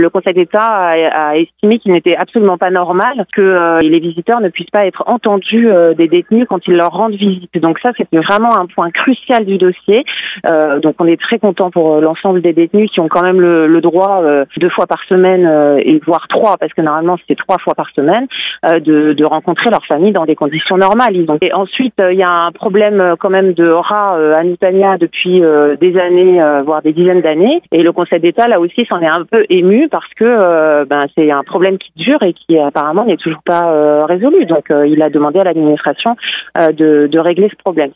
Le Conseil d'État a estimé qu'il n'était absolument pas normal que les visiteurs ne puissent pas être entendus des détenus quand ils leur rendent visite. Donc ça, c'était vraiment un point crucial du dossier. Donc on est très content pour l'ensemble des détenus qui ont quand même le droit 2 fois par semaine et voire 3, parce que normalement c'était 3 fois par semaine, de rencontrer leur famille dans des conditions normales. Et ensuite, il y a un problème quand même de rats à Nitania depuis des années, voire des dizaines d'années. Et le Conseil d'État, là aussi, s'en est un peu ému parce que c'est un problème qui dure et qui apparemment n'est toujours pas résolu. Donc il a demandé à l'administration de régler ce problème.